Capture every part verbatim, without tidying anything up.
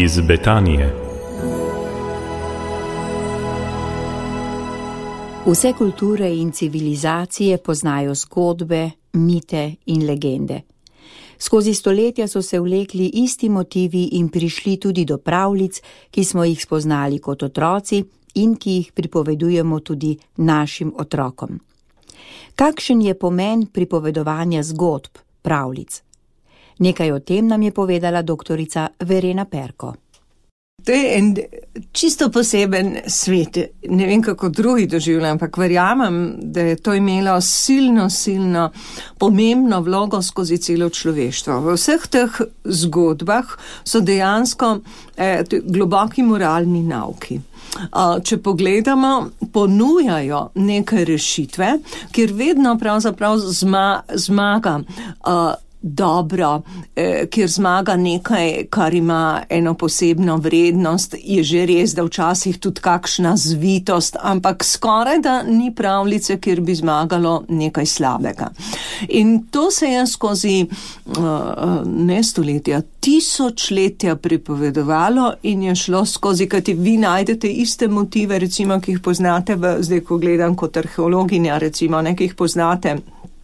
iz Betanije. Vse kulture in civilizacije poznajo zgodbe, mite in legende. Skozi stoletja so se vlekli isti motivi in prišli tudi do pravljic, ki smo jih spoznali kot otroci in ki jih pripovedujemo tudi našim otrokom. Kakšen je pomen pripovedovanja zgodb, pravljic? Nekaj o tem nam je povedala doktorica Verena Perko. To je en čisto poseben svet. Ne vem, kako drugi doživljam, ampak verjamem, da je to imelo silno, silno pomembno vlogo skozi celo človeštvo. V vseh teh zgodbah so dejansko eh, globoki moralni nauki. Uh, če pogledamo, ponujajo neke rešitve, kjer vedno pravzaprav zma, zmaga uh, dobro, eh, kjer zmaga nekaj, kar ima eno posebno vrednost, je že res, da včasih tudi kakšna zvitost, ampak skoraj da ni pravljice, kjer bi zmagalo nekaj slabega. In to se je skozi uh, ne stoletja, tisočletja pripovedovalo in je šlo skozi, kajti vi najdete iste motive, recimo, ki jih poznate, v, zdaj ko gledam kot arheologinja, recimo, ne, ki jih poznate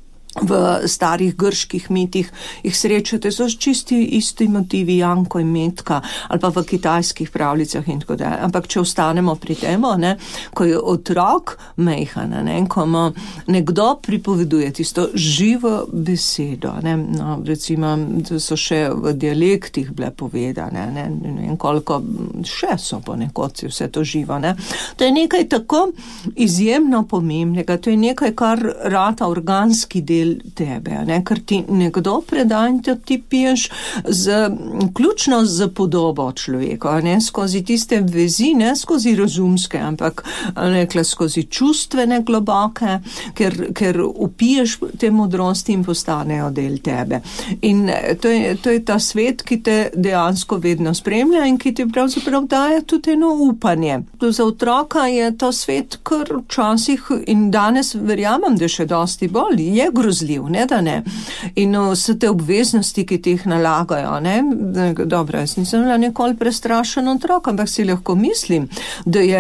v starih grških mitih, jih srečate, so čisti isti motivi Janko in Metka, ali pa v kitajskih pravljicah in tako dalje. Ampak če ostanemo pri temo, ne, ko je otrok mejhan, ne, ko mu nekdo pripoveduje tisto živo besedo, ne, no, recimo, so še v dialektih bile povedane, ne, ne vem koliko, še so ponekod vse to živo, ne. To je nekaj tako izjemno pomembnega, to je nekaj, kar rata organski del tebe, ne, ker ti nekdo preda in te ti piješ z, ključno z podobo človeka, ne, skozi tiste vezi, ne skozi razumske, ampak nekla skozi čustvene globoke, ker, ker upiješ te modrosti in postanejo del tebe. In to je, to je ta svet, ki te dejansko vedno spremlja in ki ti pravzaprav daje tudi eno upanje. Za otroka je ta svet kar včasih in danes verjamem, da še dosti bolj, je grozljiv, ne da ne. In vse te obveznosti, ki ti jih nalagajo, ne. Dobro, jaz nisem bila nikoli prestrašen otrok, ampak si lahko mislim, da je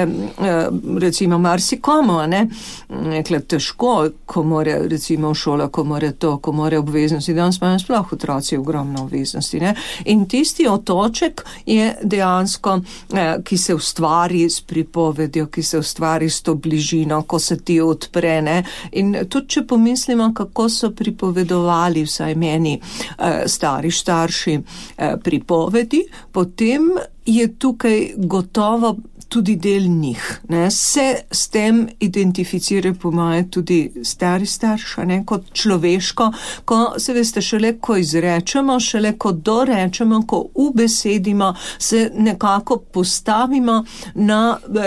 recimo marsikomu, ne, nekle težko, ko more recimo v šola, ko more to, ko more obveznosti, danes pa sploh otroci ogromno obveznosti, ne. In tisti otoček je dejansko, ki se ustvari s pripovedjo, ki se ustvari s to bližino, ko se ti odpre, ne. In tudi, če pomislimo, kako so pripovedovali, vsaj meni, stari starši pripovedi, potem je tukaj gotovo tudi del njih, ne, se s tem identificira po moje tudi stari starša, ne, kot človeško, ko se veste, šele ko izrečemo, šele ko dorečemo, ko ubesedimo, se nekako postavimo na,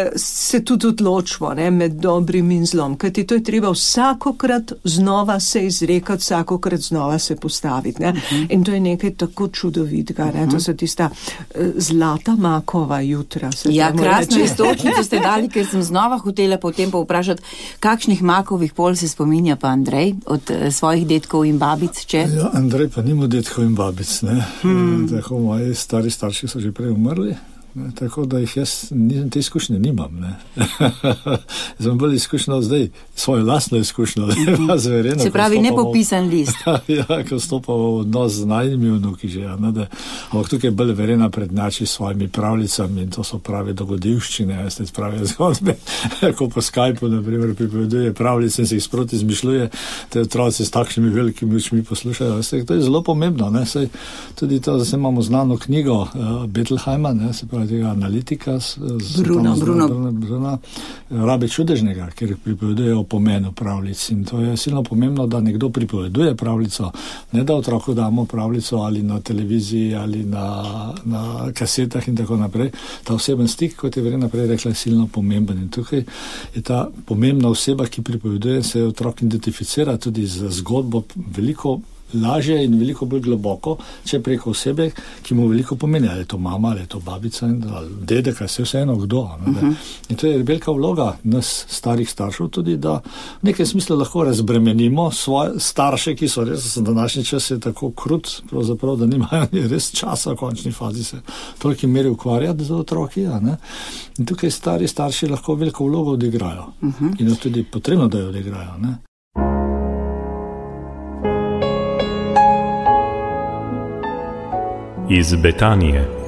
se tudi odločimo, ne, med dobrim in zlom, kajti to je treba vsakokrat znova se izrekati, vsakokrat znova se postaviti, ne, uh-huh. In to je nekaj tako čudovitega, ne, uh-huh. To so tista zlata makova jutra. Ja, krasno. Istočnico ste dali, ker sem znova hotela potem pa vprašati, kakšnih makovih pol se spominja pa Andrej od svojih detkov in babic, če? Ja, Andrej pa nima detkov in babic, ne. Hmm. Tako moji stari starši so že prej umrli. Ne, tako da jih jaz nisem, te izkušnje nimam, ne. Sem bolj izkušnjo zdaj, svojo lastno izkušnjo, mm-hmm. z Vereno. Se pravi, nepopisan list. Ja, ko stopamo v odnos z najnimi vnuki že, ja, ne, da, ampak tukaj bolj Verena prednači s svojimi pravljicami in to so prave dogodivščine, jaz te prave zgodbe, ko po Skypeu, na primer, pripoveduje pravljice in se jih sproti izmišljuje, te otroci s takšnimi velikimi očmi poslušajo, vse, to je zelo pomembno, ne, saj tudi to, da se imamo znano knjigo uh, Bettelheima, ne, se pravi, tega analitika z, z Bruno, Bruno. Bruno, Bruno rabe čudežnega, ker pripoveduje o pomenu pravljic in to je silno pomembno, da nekdo pripoveduje pravljico, ne da otroku damo pravljico ali na televiziji ali na, na kasetah in tako naprej. Ta oseben stik, kot je Verena prej rekla, je silno pomemben in tukaj je ta pomembna oseba, ki pripoveduje, se otrok identificira tudi z zgodbo veliko lažje in veliko bolj globoko, če preko osebe, ki mu veliko pomeni, ali je to mama, ali je to babica, ali dedek, ali se vseeno kdo. Ne, uh-huh. In to je velika vloga nas starih staršev tudi, da v nekem smislu lahko razbremenimo svoje starše, ki so res, da današnji čas je tako krut, pravzaprav, da nimajo res časa v končni fazi se toliko meri ukvarjati za otroki. Ne? In tukaj stari starši lahko veliko vlogo odigrajo. Uh-huh. In je tudi potrebno, da jo odigrajo. Ne? Iz Betanije.